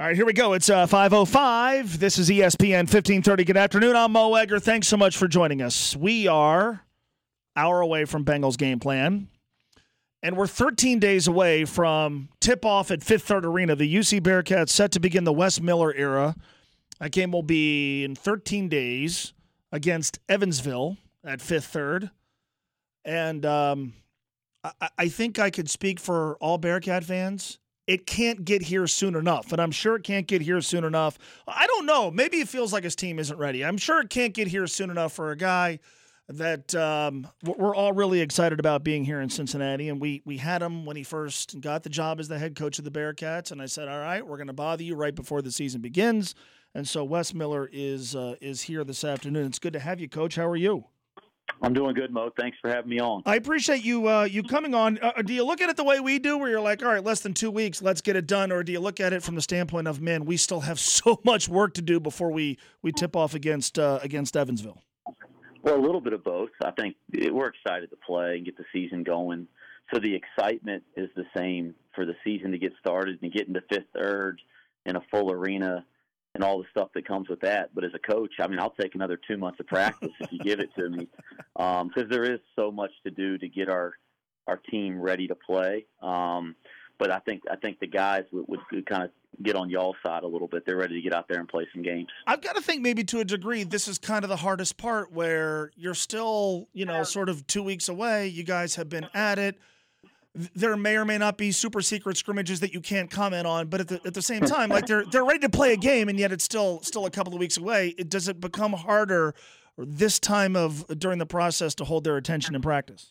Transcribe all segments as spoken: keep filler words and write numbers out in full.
All right, here we go. It's uh, five oh five. This is E S P N fifteen thirty. Good afternoon. I'm Mo Egger. Thanks so much for joining us. We are an hour away from Bengals game plan, and we're thirteen days away from tip-off at Fifth Third Arena. The U C Bearcats set to begin the Wes Miller era. That game will be in thirteen days against Evansville at Fifth Third. And um, I, I think I could speak for all Bearcat fans. It can't get here soon enough, and I'm sure it can't get here soon enough. I don't know. Maybe it feels like his team isn't ready. I'm sure it can't get here soon enough for a guy that um, we're all really excited about being here in Cincinnati, and we we had him when he first got the job as the head coach of the Bearcats, and I said, all right, we're going to bother you right before the season begins, and so Wes Miller is uh, is here this afternoon. It's good to have you, Coach. How are you? I'm doing good, Mo. Thanks for having me on. I appreciate you uh, you coming on. Uh, do you look at it the way we do, where you're like, all right, less than two weeks, let's get it done? Or do you look at it from the standpoint of, man, we still have so much work to do before we, we tip off against uh, against Evansville? Well, a little bit of both. I think we're excited to play and get the season going. So the excitement is the same for the season to get started and get into Fifth Third in a full arena and all the stuff that comes with that. But as a coach, I mean, I'll take another two months of practice if you give it to me, because um, there is so much to do to get our our team ready to play. Um, but I think I think the guys would, would kind of get on y'all's side a little bit. They're ready to get out there and play some games. I've got to think maybe to a degree this is kind of the hardest part, where you're still, you know, sort of two weeks away. You guys have been at it. There may or may not be super secret scrimmages that you can't comment on, but at the at the same time, like they're they're ready to play a game, and yet it's still still a couple of weeks away. It, does it become harder this time of during the process to hold their attention in practice?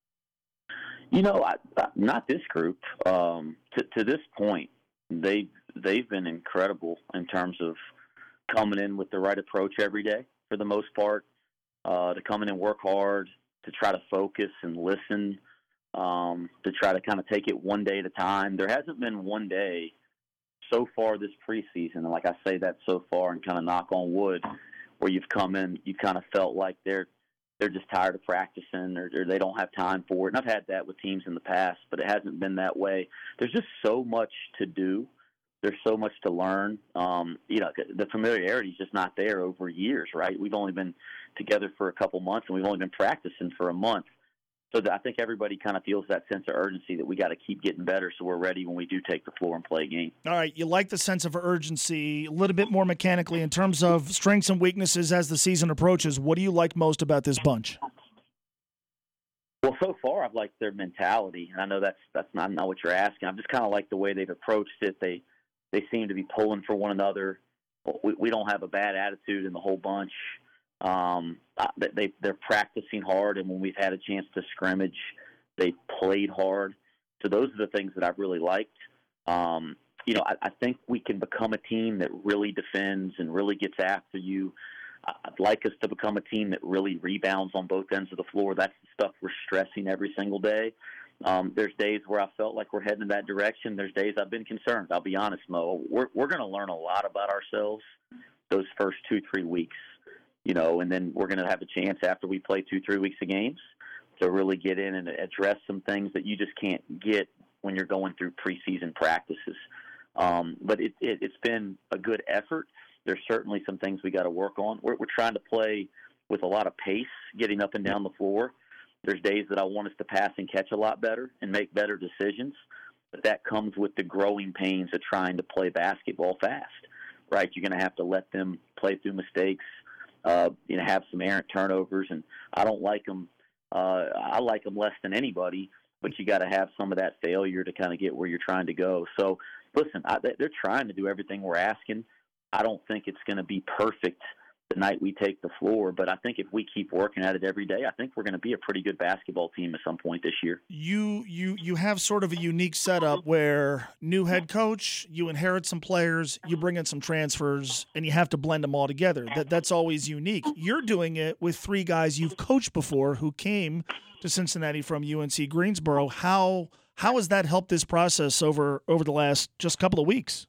You know, I, I, not this group. Um, to, to this point, they they've been incredible in terms of coming in with the right approach every day for the most part. Uh, to come in and work hard, to try to focus and listen. Um, to try to kind of take it one day at a time. There hasn't been one day so far this preseason, and like I say that so far and kind of knock on wood, where you've come in, you kind of felt like they're they're just tired of practicing or, or they don't have time for it. And I've had that with teams in the past, but it hasn't been that way. There's just so much to do. There's so much to learn. Um, you know, the familiarity is just not there over years, right? We've only been together for a couple months, and we've only been practicing for a month. So I think everybody kind of feels that sense of urgency that we got to keep getting better so we're ready when we do take the floor and play a game. All right, you like the sense of urgency a little bit more mechanically in terms of strengths and weaknesses as the season approaches. What do you like most about this bunch? Well, so far I've liked their mentality, and I know that's that's not, not what you're asking. I've just kind of like the way they've approached it. They they seem to be pulling for one another. We, we don't have a bad attitude in the whole bunch. Um, they, they're practicing hard, and when we've had a chance to scrimmage, they played hard. So those are the things that I've really liked. Um, you know, I, I think we can become a team that really defends and really gets after you. I'd like us to become a team that really rebounds on both ends of the floor. That's the stuff we're stressing every single day. Um, there's days where I felt like we're heading in that direction. There's days I've been concerned. I'll be honest, Mo. We're, we're going to learn a lot about ourselves those first two, three weeks. You know, and then we're going to have a chance after we play two, three weeks of games to really get in and address some things that you just can't get when you're going through preseason practices. Um, but it, it, it's been a good effort. There's certainly some things we got to work on. We're, we're trying to play with a lot of pace, getting up and down the floor. There's days that I want us to pass and catch a lot better and make better decisions, but that comes with the growing pains of trying to play basketball fast, right? You're going to have to let them play through mistakes. Uh, you know, have some errant turnovers, and I don't like them. Uh, I like them less than anybody, but you got to have some of that failure to kind of get where you're trying to go. So, listen, I, they're trying to do everything we're asking. I don't think it's going to be perfect the night we take the floor, but I think if we keep working at it every day, I think we're going to be a pretty good basketball team at some point this year. You you you have sort of a unique setup where new head coach, you inherit some players, you bring in some transfers, and you have to blend them all together. That that's always unique. You're doing it with three guys you've coached before who came to Cincinnati from U N C Greensboro. How how has that helped this process over over the last just couple of weeks?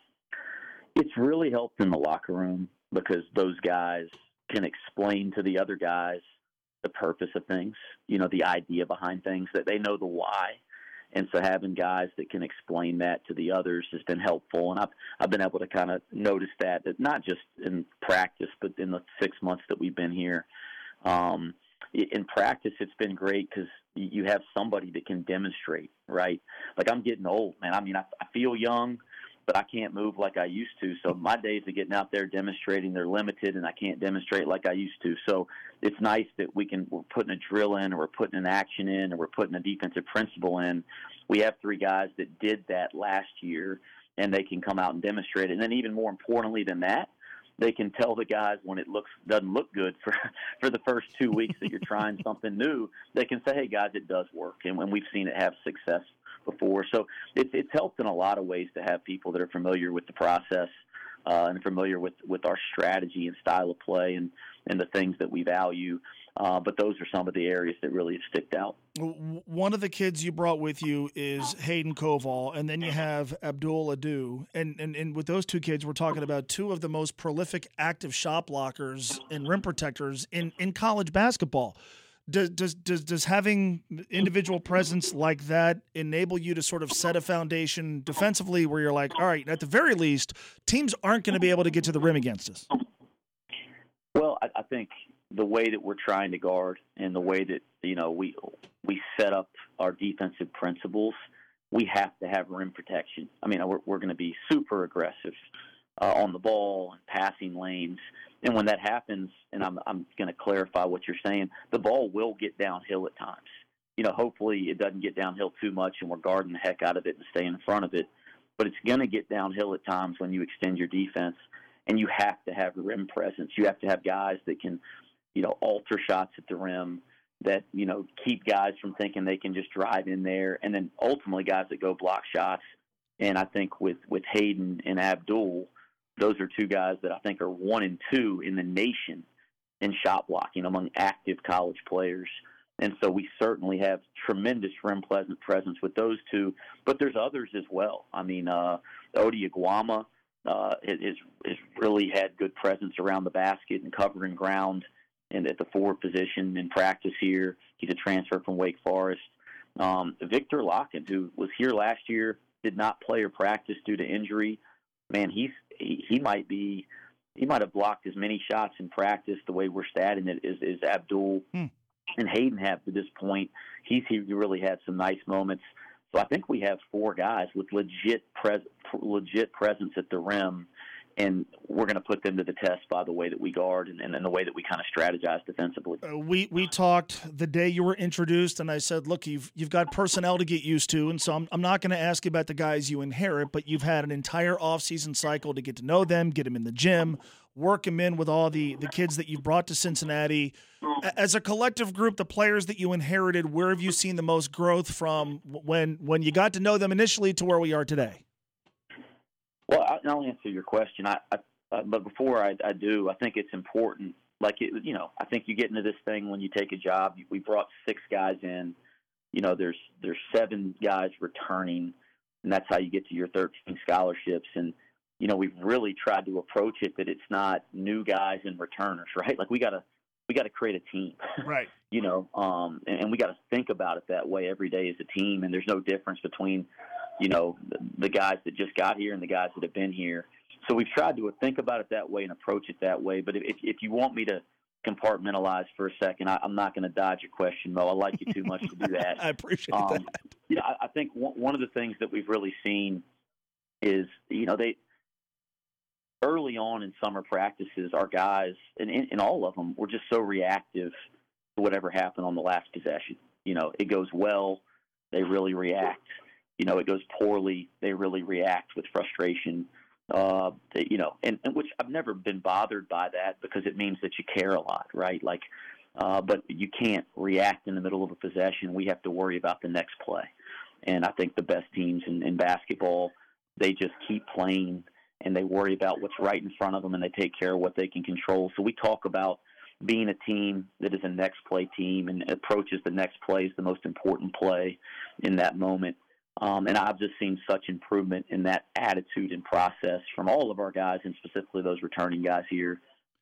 It's really helped in the locker room, because those guys can explain to the other guys the purpose of things, you know, the idea behind things, that they know the why. And so having guys that can explain that to the others has been helpful. And I've, I've been able to kind of notice that, that, not just in practice, but in the six months that we've been here. Um, in practice, it's been great because you have somebody that can demonstrate, right? Like, I'm getting old, man. I mean, I, I feel young, but I can't move like I used to. So my days of getting out there demonstrating, they're limited, and I can't demonstrate like I used to. So it's nice that we can, we're putting a drill in, or we're putting an action in, or we're putting a defensive principle in. We have three guys that did that last year, and they can come out and demonstrate it. And then even more importantly than that, they can tell the guys when it looks doesn't look good for for the first two weeks that you're trying something new. They can say, "Hey guys, it does work," and when we've seen it have success before. So it's it's helped in a lot of ways to have people that are familiar with the process uh, and familiar with, with our strategy and style of play and, and the things that we value. Uh, but those are some of the areas that really have sticked out. One of the kids you brought with you is Hayden Koval, and then you have Abdul Adu. And, and and with those two kids, we're talking about two of the most prolific active shot blockers and rim protectors in, in college basketball. Does, does does does having individual presence like that enable you to sort of set a foundation defensively where you're like, all right, at the very least, teams aren't going to be able to get to the rim against us? Well, I, I think the way that we're trying to guard and the way that, you know, we we set up our defensive principles, we have to have rim protection. I mean, we're, we're going to be super aggressive uh, on the ball and passing lanes. And when that happens, and I'm I'm going to clarify what you're saying, the ball will get downhill at times. You know, hopefully it doesn't get downhill too much and we're guarding the heck out of it and staying in front of it. But it's going to get downhill at times when you extend your defense, and you have to have rim presence. You have to have guys that can, you know, alter shots at the rim, that, you know, keep guys from thinking they can just drive in there, and then ultimately guys that go block shots. And I think with, with Hayden and Abdul, those are two guys that I think are one and two in the nation in shot blocking among active college players. And so we certainly have tremendous rim presence with those two, but there's others as well. I mean, uh, Odi Iguama uh, is, is really had good presence around the basket and covering ground and at the forward position in practice here. He's a transfer from Wake Forest. Um, Victor Locken, who was here last year, did not play or practice due to injury. Man, he's he, he might be he might have blocked as many shots in practice the way we're statting it as, as Abdul hmm. and Hayden have to this point. He's he really had some nice moments. So I think we have four guys with legit pres legit presence at the rim, and we're going to put them to the test by the way that we guard and, and, and the way that we kind of strategize defensively. Uh, we we talked the day you were introduced, and I said, look, you've you've got personnel to get used to, and so I'm, I'm not going to ask you about the guys you inherit, but you've had an entire offseason cycle to get to know them, get them in the gym, work them in with all the, the kids that you've brought to Cincinnati. As a collective group, the players that you inherited, where have you seen the most growth from when when you got to know them initially to where we are today? Well, I'll answer your question. I, I uh, but before I, I do, I think it's important. Like it, you know, I think you get into this thing when you take a job. We brought six guys in. You know, there's there's seven guys returning, and that's how you get to your thirteen scholarships. And you know, we've really tried to approach it that it's not new guys and returners, right? Like we gotta we gotta create a team, right? You know, um, and, and we got to think about it that way every day as a team. And there's no difference between, you know, the, the guys that just got here and the guys that have been here. So we've tried to think about it that way and approach it that way. But if if you want me to compartmentalize for a second, I, I'm not going to dodge your question, Mo. I like you too much to do that. I appreciate um, that. Yeah, I, I think one, one of the things that we've really seen is, you know, they early on in summer practices, our guys, and, and all of them, were just so reactive to whatever happened on the last possession. You know, it goes well, they really react. You know, it goes poorly, they really react with frustration. Uh, you know, and, and which I've never been bothered by that because it means that you care a lot, right? Like, uh, but you can't react in the middle of a possession. We have to worry about the next play. And I think the best teams in, in basketball, they just keep playing and they worry about what's right in front of them and they take care of what they can control. So we talk about being a team that is a next play team and approaches the next play as the most important play in that moment. Um, and I've just seen such improvement in that attitude and process from all of our guys, and specifically those returning guys here,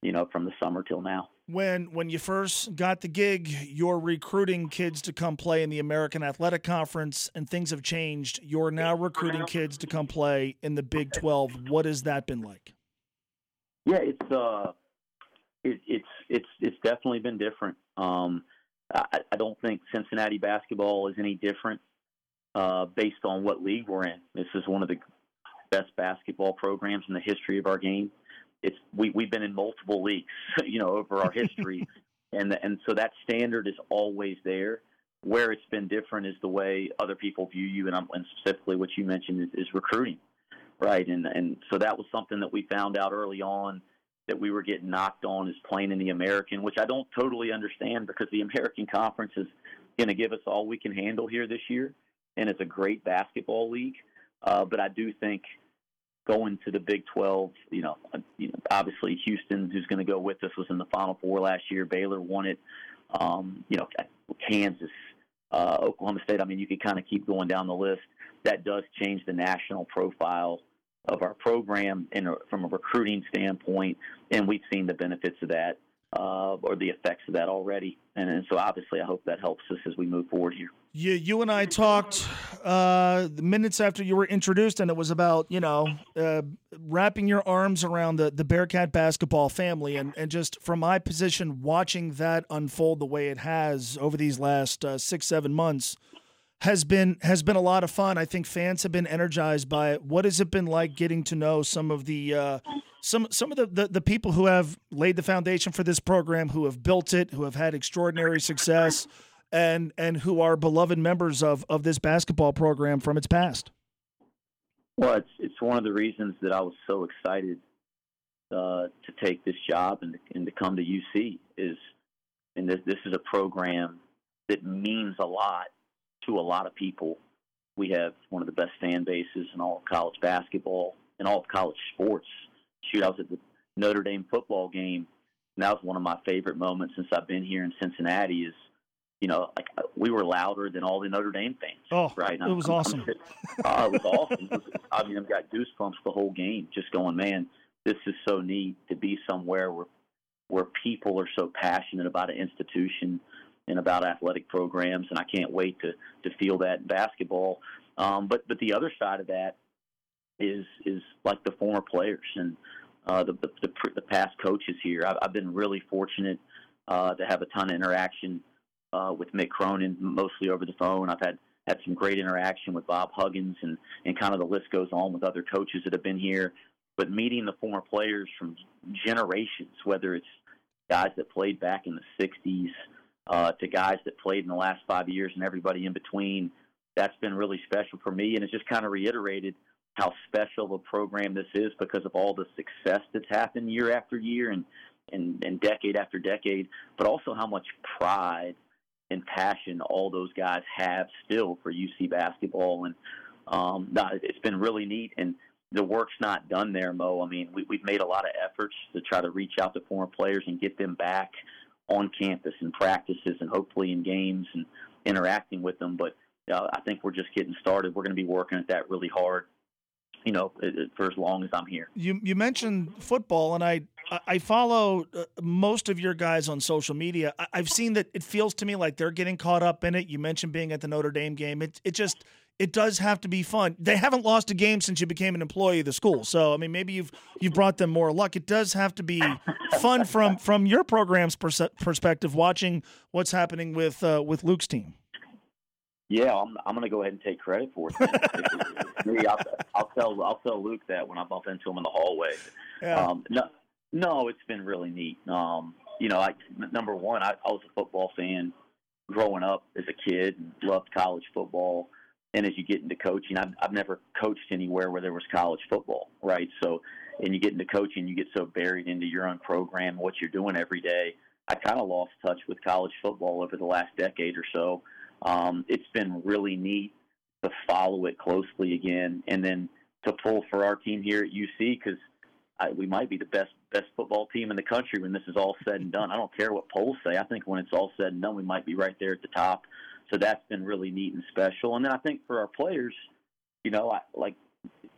you know, from the summer till now. When when you first got the gig, you're recruiting kids to come play in the American Athletic Conference, and things have changed. You're now recruiting kids to come play in the Big twelve. What has that been like? Yeah, it's uh, it, it's it's it's definitely been different. Um, I, I don't think Cincinnati basketball is any different uh, based on what league we're in. This is one of the best basketball programs in the history of our game. It's we we've been in multiple leagues, you know, over our history, and the, and so that standard is always there. Where it's been different is the way other people view you, and, I'm, and specifically what you mentioned is, is recruiting, right? And and so that was something that we found out early on, that we were getting knocked on as playing in the American, which I don't totally understand, because the American Conference is going to give us all we can handle here this year, and it's a great basketball league. Uh, but I do think going to the Big twelve, you know, you know, obviously Houston, who's going to go with us, was in the Final Four last year. Baylor won it. Um, you know, Kansas, uh, Oklahoma State. I mean, you could kind of keep going down the list. That does change the national profile of our program and from a recruiting standpoint, and we've seen the benefits of that uh, or the effects of that already. And, and so obviously I hope that helps us as we move forward here. You, you and I talked uh, the minutes after you were introduced, and it was about, you know, uh, wrapping your arms around the, the Bearcat basketball family. And, and just from my position, watching that unfold the way it has over these last uh, six, seven months has been has been a lot of fun. I think fans have been energized by it. What has it been like getting to know some of the uh, some some of the, the, the people who have laid the foundation for this program, who have built it, who have had extraordinary success, and and who are beloved members of, of this basketball program from its past? Well, it's it's one of the reasons that I was so excited uh, to take this job and, and to come to U C is, and this this is a program that means a lot to a lot of people. We have one of the best fan bases in all of college basketball and all of college sports. Shoot, I was at the Notre Dame football game, and that was one of my favorite moments since I've been here in Cincinnati. Is, you know, like we were louder than all the Notre Dame fans. Oh, right? it was I'm, awesome. I'm, uh, it was awesome. It was, I mean, I've got goosebumps the whole game, just going, man, this is so neat to be somewhere where where people are so passionate about an institution and about athletic programs, and I can't wait to to feel that in basketball. Um, but but the other side of that is is like the former players and uh, the, the the the past coaches here. I've, I've been really fortunate uh, to have a ton of interaction uh, with Mick Cronin, mostly over the phone. I've had had some great interaction with Bob Huggins, and and kind of the list goes on with other coaches that have been here. But meeting the former players from generations, whether it's guys that played back in the sixties, Uh, to guys that played in the last five years and everybody in between, that's been really special for me. And it's just kind of reiterated how special of a program this is because of all the success that's happened year after year and, and, and decade after decade, but also how much pride and passion all those guys have still for U C basketball. And um, no, it's been really neat. And the work's not done there, Mo. I mean, we, we've made a lot of efforts to try to reach out to former players and get them back on campus and practices and hopefully in games and interacting with them. But uh, I think we're just getting started. We're going to be working at that really hard, you know, for as long as I'm here. You you mentioned football, and I I follow uh, most of your guys on social media. I, I've seen that it feels to me like they're getting caught up in it. You mentioned being at the Notre Dame game. It it just it does have to be fun. They haven't lost a game since you became an employee of the school. So I mean, maybe you've you've brought them more luck. It does have to be fun from from your program's pers- perspective, watching what's happening with uh, with Luke's team. Yeah, I'm, I'm going to go ahead and take credit for it. It's me, I'll, I'll tell I'll tell Luke that when I bump into him in the hallway. Yeah. Um, no, no, it's been really neat. Um, you know, I, number one, I, I was a football fan growing up as a kid and loved college football. And as you get into coaching, I've, I've never coached anywhere where there was college football, right? So, and you get into coaching, you get so buried into your own program, what you're doing every day. I kind of lost touch with college football over the last decade or so. Um, it's been really neat to follow it closely again, and then to pull for our team here at U C because we might be the best best football team in the country when this is all said and done. I don't care what polls say. I think when it's all said and done, we might be right there at the top. So that's been really neat and special. And then I think for our players, you know, I, like there's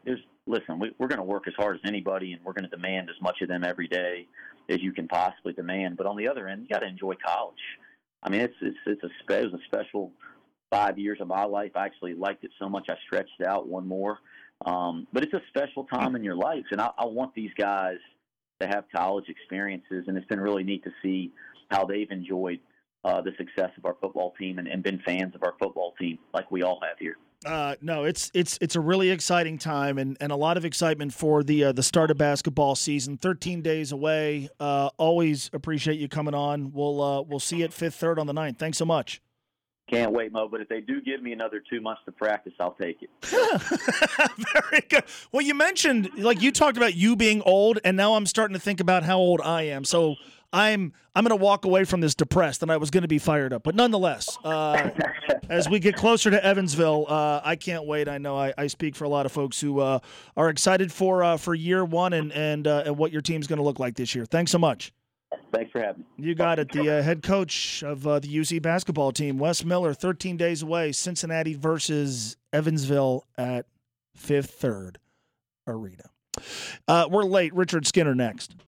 listen, we, we're going to work as hard as anybody, and we're going to demand as much of them every day as you can possibly demand. But on the other end, you got to enjoy college. I mean, it's it's it's a spe- it was a special five years of my life. I actually liked it so much I stretched it out one more. Um, but it's a special time in your life, and I, I want these guys to have college experiences, and it's been really neat to see how they've enjoyed uh, the success of our football team and, and been fans of our football team like we all have here. Uh, no, it's it's it's a really exciting time and, and a lot of excitement for the uh, the start of basketball season. thirteen days away. Uh, always appreciate you coming on. We'll uh, we'll see you at Fifth Third on the ninth. Thanks so much. Can't wait, Mo. But if they do give me another two months to practice, I'll take it. Very good. Well, you mentioned, like, you talked about you being old, and now I'm starting to think about how old I am. So I'm I'm going to walk away from this depressed, and I was going to be fired up. But nonetheless, uh, as we get closer to Evansville, uh, I can't wait. I know I, I speak for a lot of folks who uh, are excited for uh, for year one and and, uh, and what your team's going to look like this year. Thanks so much. Thanks for having me. You got it. The uh, head coach of uh, the U C basketball team, Wes Miller, thirteen days away, Cincinnati versus Evansville at Fifth Third Arena. Uh, we're late. Richard Skinner next.